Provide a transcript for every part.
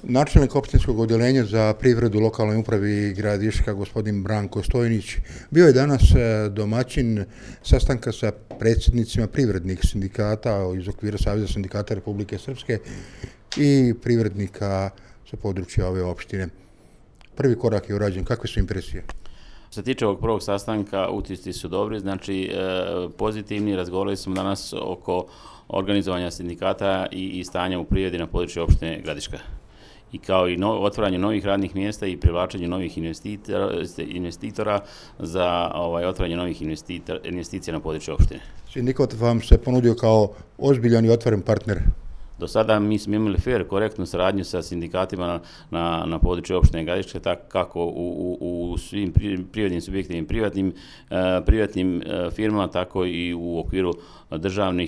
Načelnik opštinskog odeljenja za privredu lokalnoj upravi Gradiška, gospodin Branko Stojnić, bio je danas domaćin sastanka sa predsjednicima privrednih sindikata iz okvira Saveza sindikata Republike Srpske i privrednika sa područja ove opštine. Prvi korak je urađen. Kakve su impresije? Što se tiče ovog prvog sastanka, utisci su dobri, znači pozitivni. Razgovarali smo danas oko organizovanja sindikata i stanja u privredi na području opštine Gradiška. I kao i otvaranje novih radnih mjesta i privlačenje novih investitora za otvaranje novih investicija na području opštine. Sindikat vam se ponudio kao ozbiljan i otvoren partner. Do sada mi smo imali fair, korektnu saradnju sa sindikatima na području opštine Gradiške, tako kako u svim privrednim subjektima i privatnim firmama, tako i u okviru državnih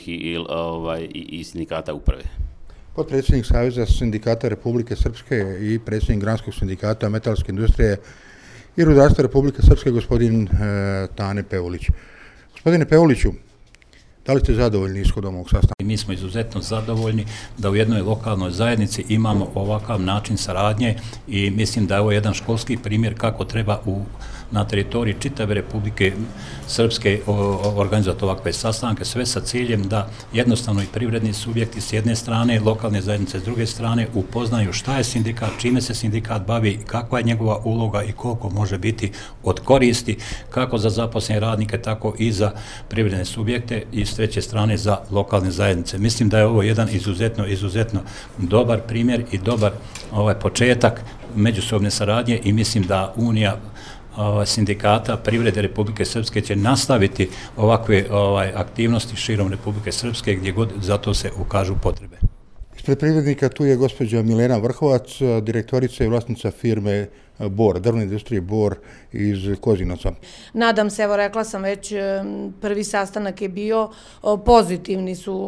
i sindikata uprave. Potpredsjednik Saveza sindikata Republike Srpske i predsjednik Granskog sindikata metalske industrije i rudarstva Republike Srpske, gospodin Tane Pevulić. Gospodine Pevuliću, da li ste zadovoljni ishodom ovog sastanka? Mi smo izuzetno zadovoljni da u jednoj lokalnoj zajednici imamo ovakav način saradnje i mislim da je ovo jedan školski primjer kako treba na teritoriji čitave Republike Srpske organizovati ovakve sastanke, sve sa ciljem da jednostavno i privredni subjekti s jedne strane, lokalne zajednice s druge strane upoznaju šta je sindikat, čime se sindikat bavi, kakva je njegova uloga i koliko može biti od koristi, kako za zaposlene radnike, tako i za privredne subjekte i s treće strane za lokalne zajednice. Mislim da je ovo jedan izuzetno dobar primjer i dobar početak međusobne saradnje i mislim da Unija sindikata privrede Republike Srpske će nastaviti ovakve aktivnosti širom Republike Srpske gdje god za to se ukažu potrebe. Ispred privrednika tu je gospođa Milena Vrhovac, direktorica i vlasnica firme Bor, drvne industrije Bor iz Kozinaca. Nadam se, evo rekla sam već, prvi sastanak je bio, pozitivni su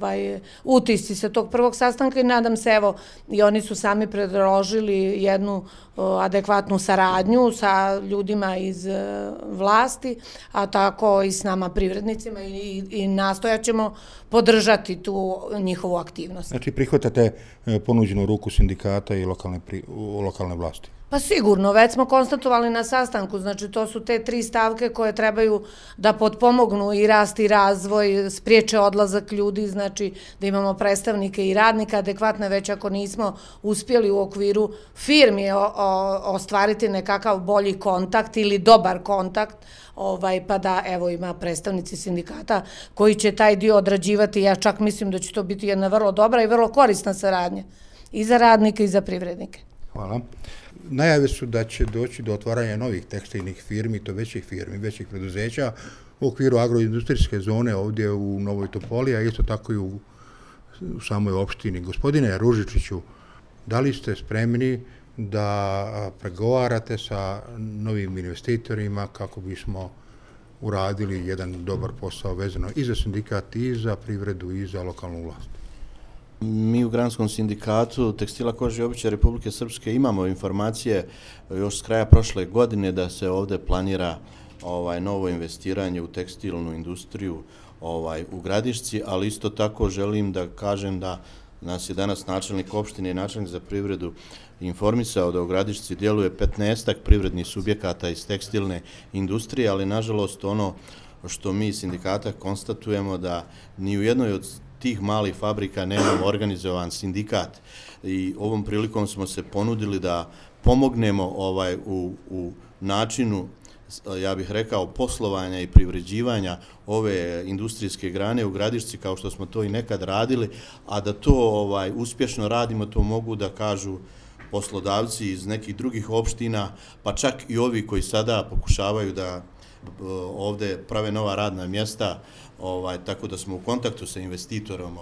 utisci sa tog prvog sastanka i nadam se, evo, i oni su sami predložili jednu adekvatnu saradnju sa ljudima iz vlasti, a tako i s nama privrednicima i nastojat ćemo podržati tu njihovu aktivnost. Znači prihvatate ponuđenu ruku sindikata i lokalne vlasti? Pa sigurno, već smo konstatovali na sastanku, znači to su te 3 stavke koje trebaju da potpomognu i rast i razvoj, spriječe odlazak ljudi, znači da imamo predstavnike i radnika adekvatne, već ako nismo uspjeli u okviru firmi ostvariti nekakav bolji kontakt ili dobar kontakt, pa da evo ima predstavnici sindikata koji će taj dio odrađivati. Ja čak mislim da će to biti jedna vrlo dobra i vrlo korisna saradnja i za radnike i za privrednike. Hvala. Najave su da će doći do otvaranja novih tekstilnih firmi, to većih firmi, većih preduzeća u okviru agroindustrijske zone ovdje u Novoj Topoli, a isto tako i u samoj opštini. Gospodine Ružičiću, da li ste spremni da pregovarate sa novim investitorima kako bismo uradili jedan dobar posao vezano i za sindikat, i za privredu, i za lokalnu vlast? Mi u Granskom sindikatu tekstila, kože i obuće Republike Srpske imamo informacije još s kraja prošle godine da se ovdje planira novo investiranje u tekstilnu industriju u Gradišci, ali isto tako želim da kažem da nas je danas načelnik opštine i načelnik za privredu informisao da u Gradišci djeluje 15 privrednih subjekata iz tekstilne industrije, ali nažalost ono što mi iz sindikata konstatujemo da ni u jednoj od tih malih fabrika nemamo organizovan sindikat i ovom prilikom smo se ponudili da pomognemo u načinu, ja bih rekao, poslovanja i privređivanja ove industrijske grane u Gradišci kao što smo to i nekad radili, a da to uspješno radimo, to mogu da kažu poslodavci iz nekih drugih opština, pa čak i ovi koji sada pokušavaju da ovdje prave nova radna mjesta, tako da smo u kontaktu sa investitorom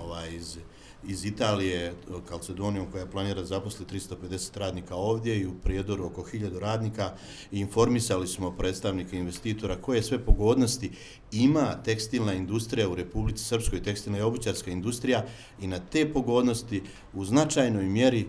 iz Italije, Calcedonijom, koja planira zaposliti 350 radnika ovdje i u Prijedoru oko 1000 radnika. Informisali smo predstavnike investitora koje sve pogodnosti ima tekstilna industrija u Republici Srpskoj, tekstilna i obućarska industrija, i na te pogodnosti u značajnoj mjeri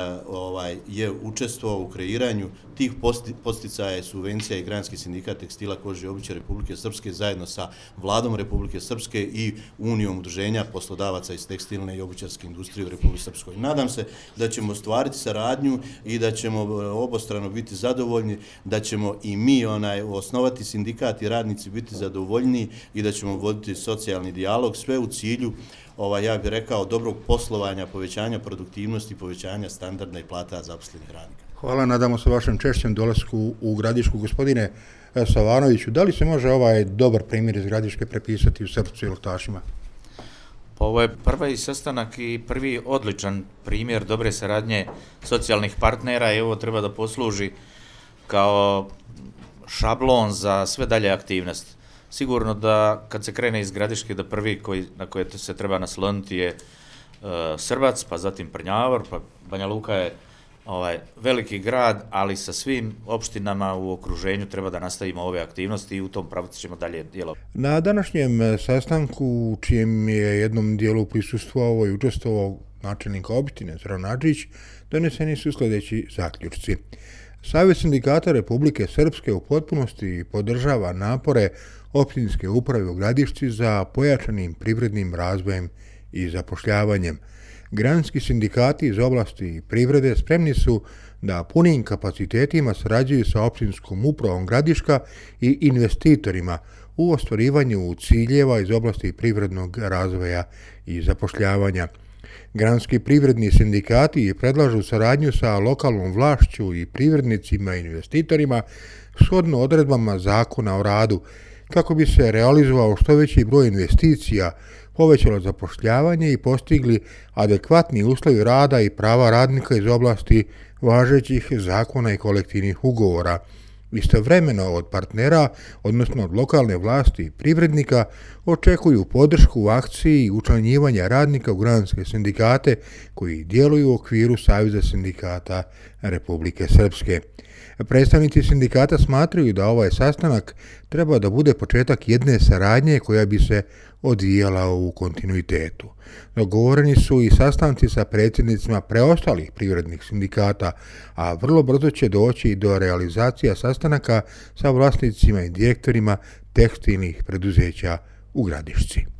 je učestvovao u kreiranju tih podsticaja i subvencija i Granski sindikat tekstila, kože i obuće Republike Srpske zajedno sa Vladom Republike Srpske i Unijom udruženja poslodavaca iz tekstilne i obućarske obućarske industrije u Republici Srpskoj. Nadam se da ćemo ostvariti saradnju i da ćemo obostrano biti zadovoljni, da ćemo i mi osnovati sindikat i radnici biti zadovoljni i da ćemo voditi socijalni dijalog, sve u cilju, ja bih rekao, dobrog poslovanja, povećanja produktivnosti, povećanja standarda i plata zaposlenih radnika. Hvala, nadamo se vašem češćem dolasku u Gradišku. Gospodine Savanoviću, da li se može ovaj dobar primjer iz Gradiške prepisati u Srpcu i Loktašima? Pa ovo je prvi sastanak i prvi odličan primjer dobre saradnje socijalnih partnera i ovo treba da posluži kao šablon za sve dalje aktivnosti. Sigurno da kad se krene iz Gradiške, da prvi na koje se treba nasloniti je Srbac, pa zatim Prnjavor, pa Banja Luka je veliki grad, ali sa svim opštinama u okruženju treba da nastavimo ove aktivnosti i u tom pravcu ćemo dalje djelovati. Na današnjem sastanku, u čijem je jednom dijelu prisustvovao i učestvovao načelnik opštine Zoran Adžić, doneseni su sljedeći zaključci. Savez sindikata Republike Srpske u potpunosti podržava napore opštinske uprave u Gradišci za pojačanim privrednim razvojem i zapošljavanjem. Granski sindikati iz oblasti privrede spremni su da punim kapacitetima sarađuju sa opštinskom upravom Gradiška i investitorima u ostvarivanju ciljeva iz oblasti privrednog razvoja i zapošljavanja. Granski privredni sindikati predlažu saradnju sa lokalnom vlašću i privrednicima i investitorima shodno odredbama Zakona o radu, kako bi se realizovao što veći broj investicija, povećalo zapošljavanje i postigli adekvatni uslovi rada i prava radnika iz oblasti važećih zakona i kolektivnih ugovora. Istovremeno od partnera, odnosno od lokalne vlasti i privrednika, očekuju podršku u akciji učlanjivanja radnika u granske sindikate koji djeluju u okviru Saveza sindikata Republike Srpske. Predstavnici sindikata smatraju da ovaj sastanak treba da bude početak jedne saradnje koja bi se odvijala u kontinuitetu. Dogovoreni su i sastanci sa predsjednicima preostalih privrednih sindikata, a vrlo brzo će doći do realizacija sastanaka sa vlasnicima i direktorima tekstilnih preduzeća u Gradišci.